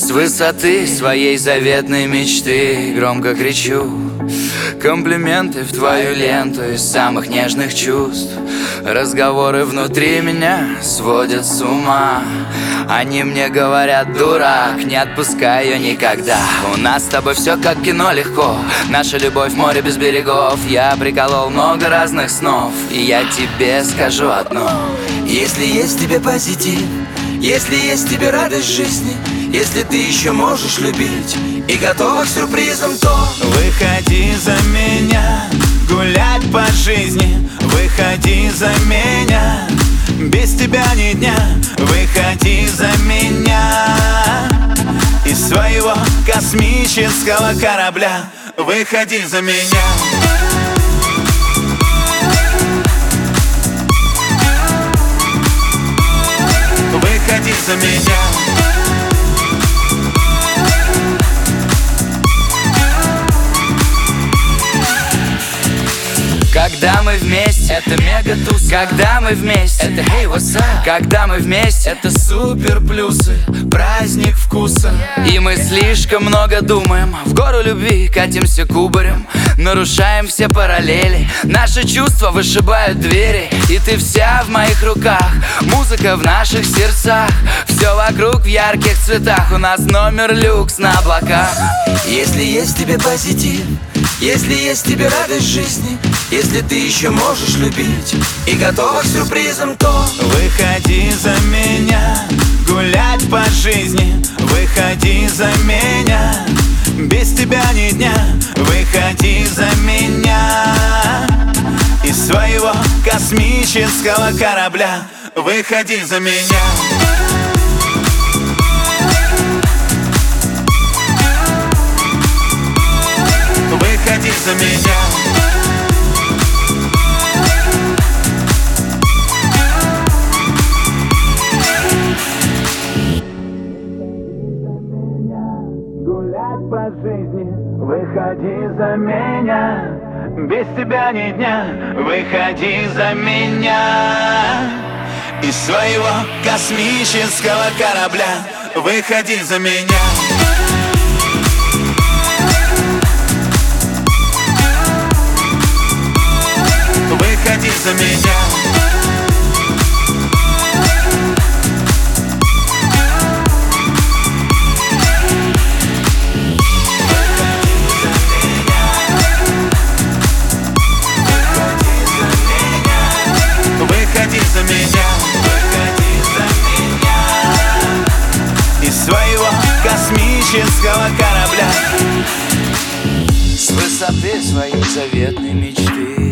С высоты своей заветной мечты громко кричу комплименты в твою ленту из самых нежных чувств. Разговоры внутри меня сводят с ума. Они мне говорят: дурак, не отпускай ее никогда. У нас с тобой все как кино, легко. Наша любовь море без берегов. Я приколол много разных снов, и я тебе скажу одно: если есть в тебе позитив, если есть в тебе радость жизни, если ты еще можешь любить и готова к сюрпризам, то выходи за меня, гулять по жизни. Выходи за меня, без тебя ни дня. Выходи за меня из своего космического корабля. Выходи за меня. Выходи за меня. Когда мы вместе, это мега-туз. Когда мы вместе, это hey, what's up? Когда мы вместе, это супер плюсы. Праздник вкуса. И мы слишком много думаем. В гору любви катимся кубарем. Нарушаем все параллели. Наши чувства вышибают двери. И ты вся в моих руках. Музыка в наших сердцах. Все вокруг в ярких цветах. У нас номер люкс на облаках. если есть в тебе позитив, если есть в тебе радость жизни, если ты еще можешь любить и готова к сюрпризам, то выходи за меня, гулять по жизни. Выходи за меня, без тебя ни дня. Выходи за меня из своего космического корабля. Выходи за меня. Выходи за меня. Гулять по жизни. Выходи за меня, без тебя ни дня. Выходи за меня из своего космического корабля. Выходи за меня. Выходи за меня. Выходи за меня. Выходи за меня из своего космического корабля. С высоты своей заветной мечты